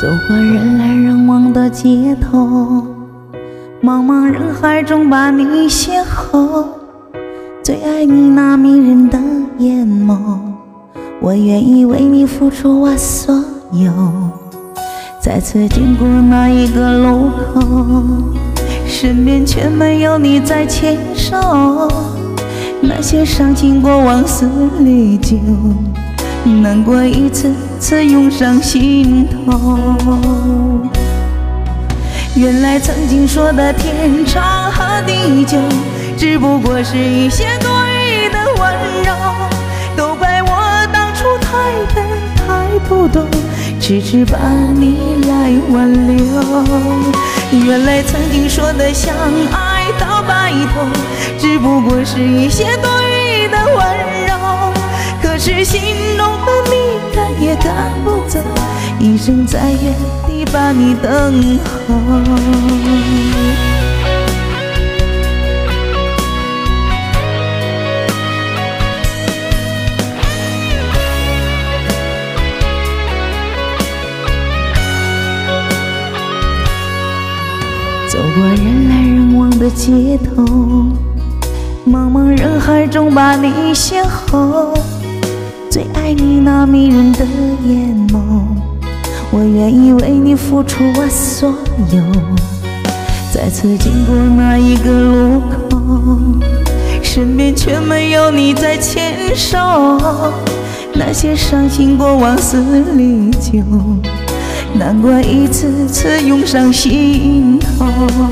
走过人来人往的街头，茫茫人海中把你邂逅，最爱你那迷人的眼眸，我愿意为你付出我所有。再次经过那一个路口，身边却没有你在牵手，那些伤情过往似历久，难过一次次涌上心头。原来曾经说的天长和地久，只不过是一些多余的温柔，都怪我当初太笨太不懂，迟迟把你来挽留。原来曾经说的相爱到白头，只不过是一些多余的温柔，可是心中的你赶也赶不走，一生在原地把你等候。走过人来人往的街头，茫茫人海中把你邂逅，最爱你那迷人的眼眸，我愿意为你付出我所有。再次经过那一个路口，身边却没有你在牵手，那些伤心过往似历久，难过一次次涌上心头。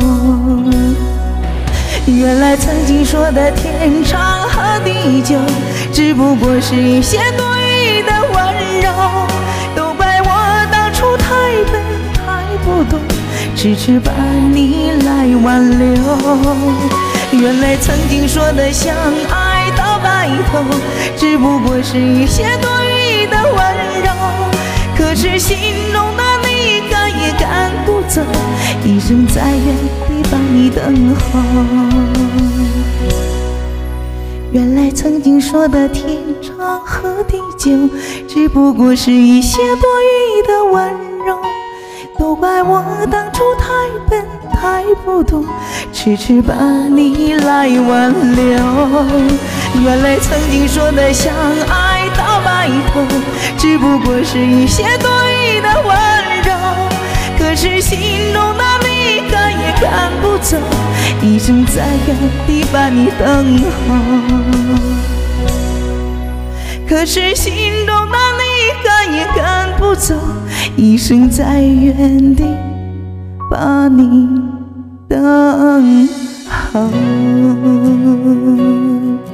原来曾经说的天长和地久，只不过是一些多余的温柔，都怪我当初太笨太不懂，迟迟把你来挽留。原来曾经说的相爱到白头，只不过是一些多余的温柔，可是心中的你赶也赶不走，一生在原地把你等候。原来曾经说的天长和地久，只不过是一些多余的温柔，都怪我当初太笨太不懂，迟迟把你来挽留。原来曾经说的相爱到白头，只不过是一些多余的温柔，可是心中的你赶也赶不走，一生在原地把你等候。可是心中的你赶也赶不走，一生在原地把你等候。